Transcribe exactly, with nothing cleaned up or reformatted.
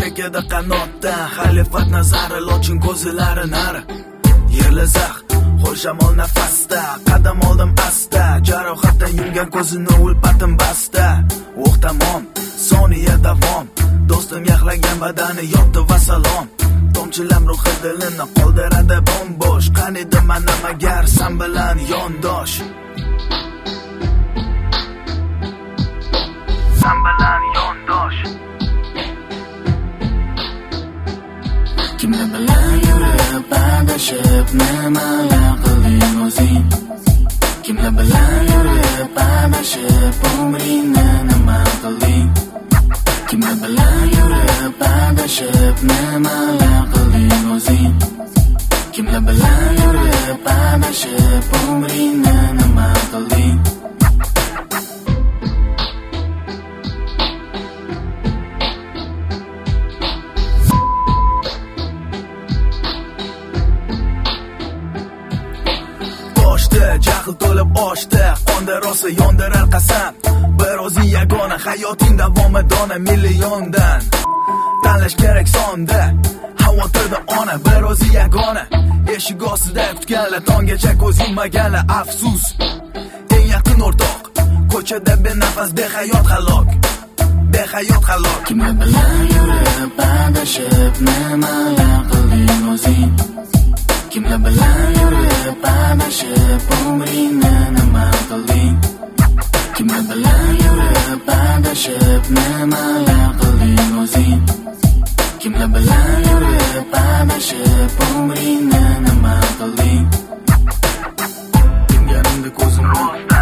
yurak edi qanotdan, xalifat nazari lochin ko'zlari nari. Yerli zax qo'l shamol nafasda, qadam oldim asta, jarohatdan yumgan ko'zini ulpatim basta. O'q tamom, soniya davom, do'stim yaxlagan badani yotdi va salom. Tomchilam ruhi dilini qoldiradi bombosh, qanidi mana magar san bilan yondosh. San bilan yondosh. Kimlar bilan yurib adashib nimalar qilding o'zing? Kimlar bilan yurib adashib umringni nima qilding? Kimlar bilan yurib adashib nimalar qilding o'zing? Kimlar bilan yurib adashib umringni nima qilding? Jahl to'lib oshdi, qonda rosa yondirar qasam. Bir o'zing yagona, hayoting davomi dona milliondan. Tanlash kerak sonda, xavotirda ona, bir o'zing yagona. Eshik ostida kutganlar, tonggacha ko'z yummaganlar, afsus. Eng yaqin o'rtoq, ko'chada benafas behayot halok. Behayot halok. Kimlar bilan yurib adashib nimalar qilding o'zing? Kimlar bilan yurib adashib umringni nima qilding? Kimlar bilan yurib adashib nimalar qilding o'zing? Kimlar bilan yurib adashib umringni nima qilding? Kimgaringda ko'zim rostda